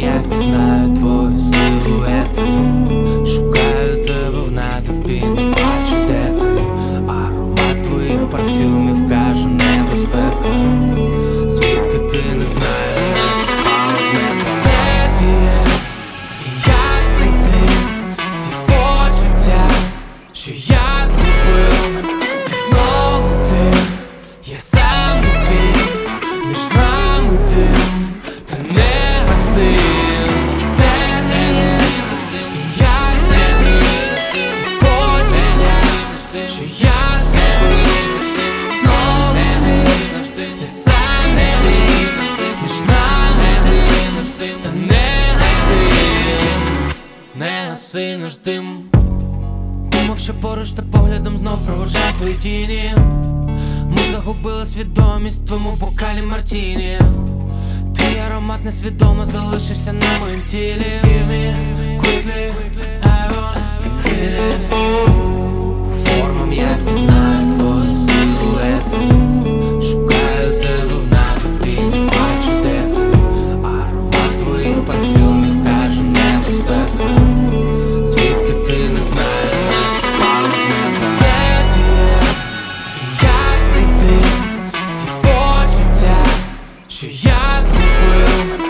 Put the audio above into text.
я впізнаю твою силуету. Шукаю тебе в натовпі, не бачу, де ти. Аромат твоїх парфюмів каже небезпека. Звідки ти не знаю, наче впала з неба. Де ти є? І як знайти ті почуття, що я згубив? Знову ти, я сам не свій, між нами дим, ти не гаси. Де ти є? І як знайти ті почуття, що я згубив? Знову ти, я сам не свій, між нами дим, та не гаси наш дим. Думав, що поруч та поглядом знов проводжав твої тіні. Ми загубили свідомість в твоєму бокалі мартіні. Твій аромат несвідомо залишився на моїм тілі. Give me quickly, I want it. По формам я впізнаю твою силуету. Шукаю тебе в натовпі, не бачу, де ти. Аромат твоїх парфюмів каже небезпека. Звідки ти не знаю, наче впала з неба. Де ти є? І як знайти ті почуття, що я згубив?